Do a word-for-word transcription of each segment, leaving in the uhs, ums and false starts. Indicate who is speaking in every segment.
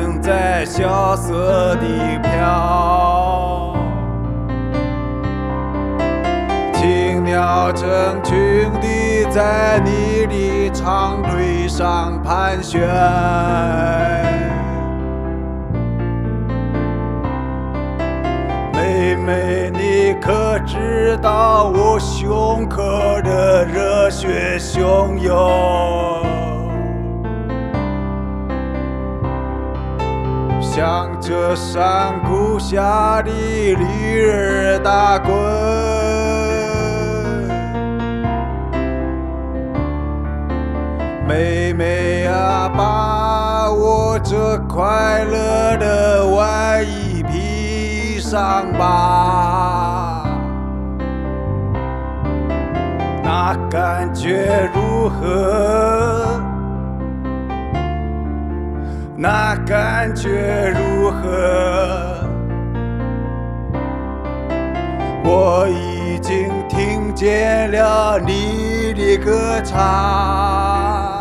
Speaker 1: 影在萧瑟地飘，青鸟成群地在你的长腿上盘旋。妹妹，你可知道我胸口的热血汹涌？向着山谷下的驴儿打滚，妹妹啊，把我这快乐的外衣披上吧，那感觉如何？那感觉如何？我已经听见了你的歌唱。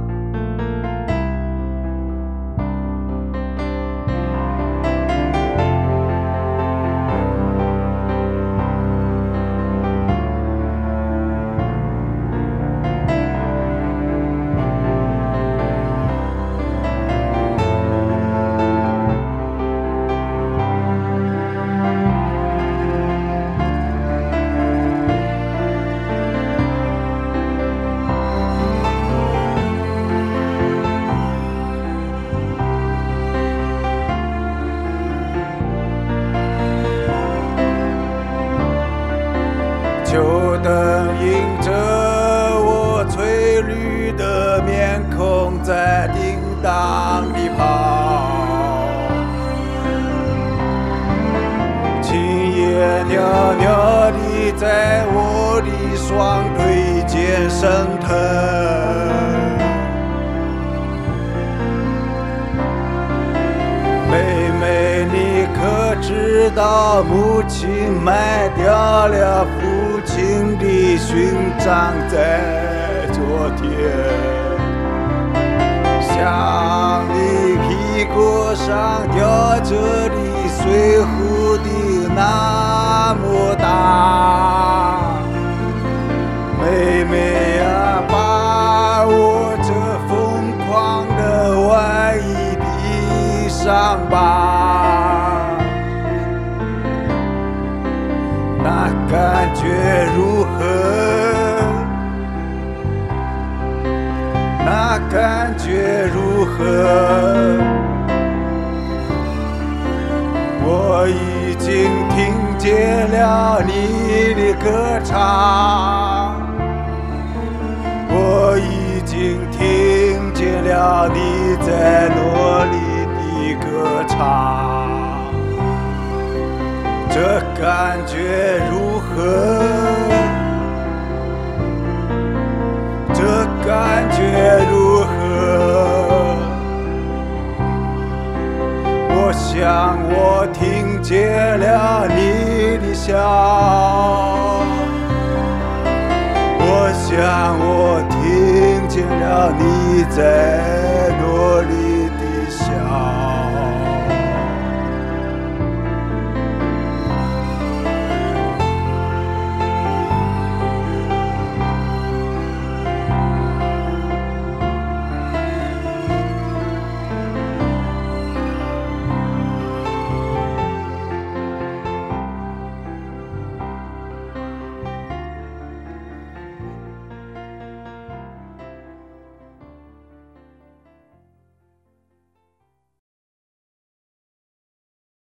Speaker 1: 秋灯映着我翠绿的面孔，在叮当地跑。琴叶袅袅地在我的双腿间升腾。妹妹，你可知道母亲卖掉了父亲的勋章在昨天，像你屁股上吊着的水壶的那么大。妹妹啊，把我这疯狂的外衣披上吧，那感觉如何？那感觉如何？我已经听见了你的歌唱，我已经听见了你在努力的歌唱。这感觉如何？这感觉如何？我想我听见了你的笑，我想我听见了你在